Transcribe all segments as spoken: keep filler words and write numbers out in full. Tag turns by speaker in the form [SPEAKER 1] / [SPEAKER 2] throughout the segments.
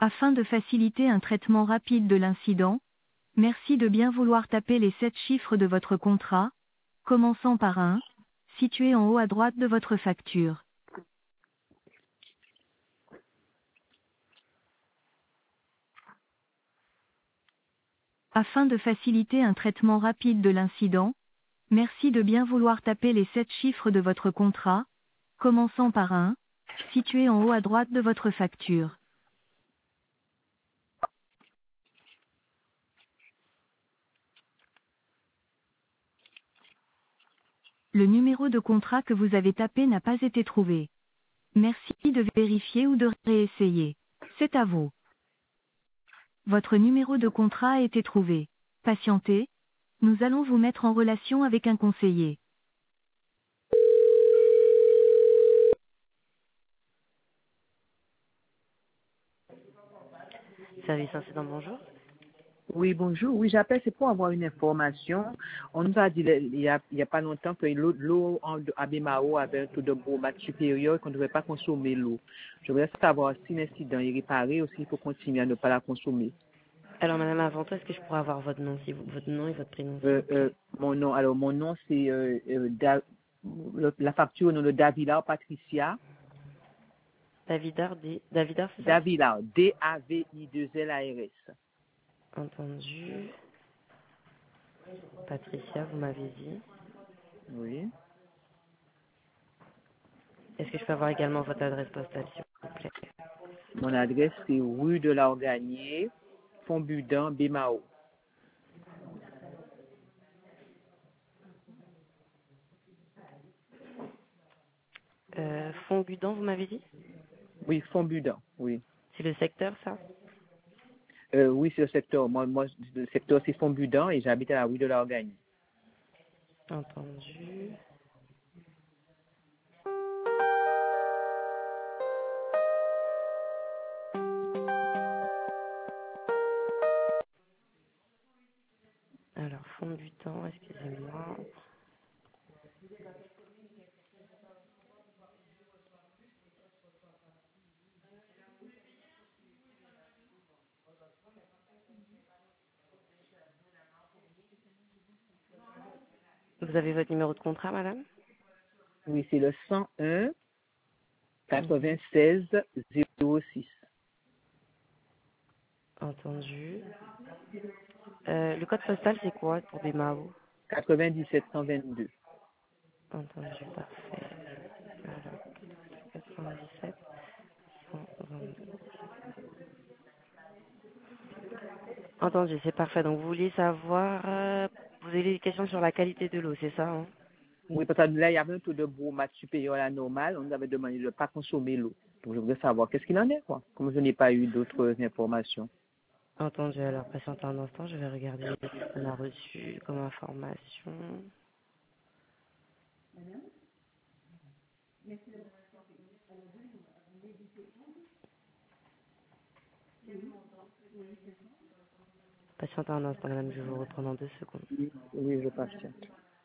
[SPEAKER 1] Afin de faciliter un traitement rapide de l'incident, merci de bien vouloir taper les sept chiffres de votre contrat, commençant par un, situé en haut à droite de votre facture. Afin de faciliter un traitement rapide de l'incident, merci de bien vouloir taper les sept chiffres de votre contrat, commençant par un, situé en haut à droite de votre facture. Le numéro de contrat que vous avez tapé n'a pas été trouvé. Merci de vérifier ou de réessayer. C'est à vous. Votre numéro de contrat a été trouvé. Patientez. Nous allons vous mettre en relation avec un conseiller.
[SPEAKER 2] Service incident, bonjour.
[SPEAKER 3] Oui, bonjour. Oui, j'appelle, c'est pour avoir une information. On nous a dit il y a, il y a pas longtemps que l'eau, l'eau en- à Bémao avait un taux de bromate supérieur et qu'on ne devait pas consommer l'eau. Je voudrais savoir si l'incident est réparé ou s'il faut continuer à ne pas la consommer.
[SPEAKER 2] Alors, madame, avant tout, est-ce que je pourrais avoir votre nom, si vous, votre nom et votre prénom, s'il
[SPEAKER 3] Euh,
[SPEAKER 2] vous
[SPEAKER 3] euh,
[SPEAKER 2] plaît?
[SPEAKER 3] mon nom, alors mon nom c'est euh, euh, Da- le- la facture au nom de Davila Patricia.
[SPEAKER 2] Davidar, D- Davidar, c'est ça?
[SPEAKER 3] Davila, D A V I deux L A R S.
[SPEAKER 2] Entendu. Patricia, vous m'avez dit.
[SPEAKER 3] Oui.
[SPEAKER 2] Est-ce que je peux avoir également votre adresse postale, s'il vous plaît?
[SPEAKER 3] Mon adresse c'est rue de l'Organier, Fontbudan, Bémao.
[SPEAKER 2] Euh, Fontbudan, vous m'avez dit?
[SPEAKER 3] Oui, Fontbudan, oui.
[SPEAKER 2] C'est le secteur, ça?
[SPEAKER 3] Euh, oui, c'est le secteur. Moi, moi, le secteur, c'est Fontbudan et j'habite à la rue de l'Organier.
[SPEAKER 2] Entendu. Alors, Fontbudan, excusez-moi. Vous avez votre numéro de contrat, madame?
[SPEAKER 3] Oui, c'est le cent un
[SPEAKER 2] Mhm.
[SPEAKER 3] quatre-vingt-seize zéro six.
[SPEAKER 2] Entendu. Euh, le code postal, c'est quoi pour Bémao?
[SPEAKER 3] quatre-vingt-dix-sept cent vingt-deux.
[SPEAKER 2] Entendu, parfait. Alors, quatre-vingt-dix-sept cent vingt-deux. Entendu, c'est parfait. Donc, vous vouliez savoir, euh, vous avez des questions sur la qualité de l'eau, c'est ça, hein?
[SPEAKER 3] Oui, parce que là, il y avait un taux de bromate supérieur à la normale. On nous avait demandé de ne pas consommer l'eau. Donc, je voudrais savoir qu'est-ce qu'il en est, quoi. Comme je n'ai pas eu d'autres informations.
[SPEAKER 2] Entendu, alors, patientez un instant, je vais regarder ce qu'on a reçu comme information. Patientez un instant, madame, je vais vous reprendre en deux secondes.
[SPEAKER 3] Oui, oui, je patiente.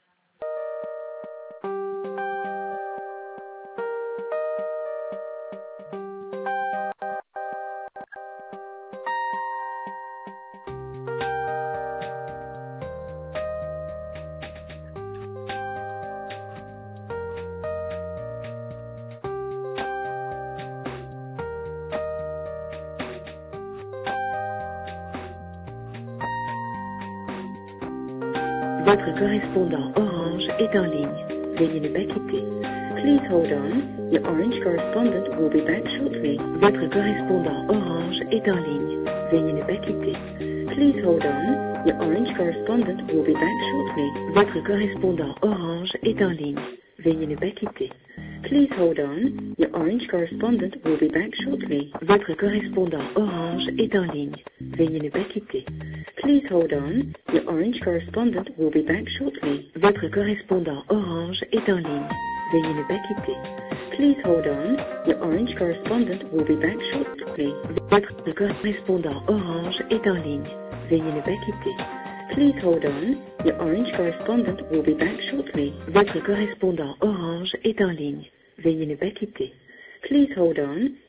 [SPEAKER 4] Votre correspondant Orange est en ligne. Veuillez ne pas quitter. Please hold on. Your Orange correspondent will be back shortly. Votre correspondant Orange est en ligne. Veuillez ne pas quitter. Please hold on. Your Orange correspondent will be back shortly. Votre correspondant Orange est en ligne. Veuillez ne pas quitter. Please hold on. Your Orange correspondent will be back shortly. Votre correspondant Orange est en ligne. Veuillez ne pas quitter. Please hold on. Your Orange correspondent will be back shortly. Votre correspondant Orange est en ligne. Veuillez ne pas quitter. Please hold on. Your Orange correspondent will be back shortly. Votre correspondant Orange est en ligne. Veuillez ne pas quitter. Please hold on. Your Orange correspondent will be back shortly. Votre correspondant Orange est en ligne. Veuillez ne pas quitter. Please hold on.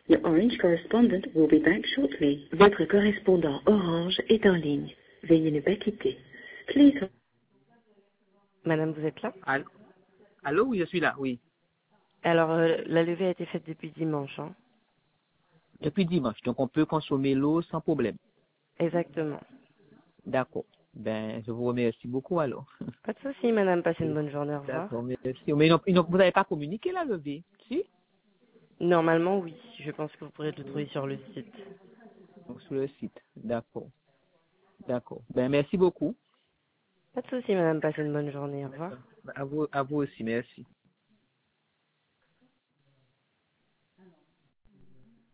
[SPEAKER 4] Your Orange correspondent will be back shortly. Votre correspondant Orange est en ligne. Veuillez ne pas quitter. Please.
[SPEAKER 2] Madame, vous êtes là?
[SPEAKER 3] Allô, Allô, oui, je suis là, oui.
[SPEAKER 2] Alors, euh, la levée a été faite depuis dimanche. Hein.
[SPEAKER 3] Depuis dimanche, donc on peut consommer l'eau sans problème.
[SPEAKER 2] Exactement.
[SPEAKER 3] D'accord. Ben, je vous remercie beaucoup alors.
[SPEAKER 2] Pas de souci, madame. Passez une bonne journée. Au revoir.
[SPEAKER 3] D'accord, merci. Mais non, non, vous n'avez pas communiqué la levée, si?
[SPEAKER 2] Normalement, oui. Je pense que vous pourrez le trouver sur le site.
[SPEAKER 3] Donc, sur le site. D'accord. D'accord. Ben, merci beaucoup.
[SPEAKER 2] Pas de souci, madame. Passez une bonne journée. Au revoir.
[SPEAKER 3] À vous, à vous aussi, merci.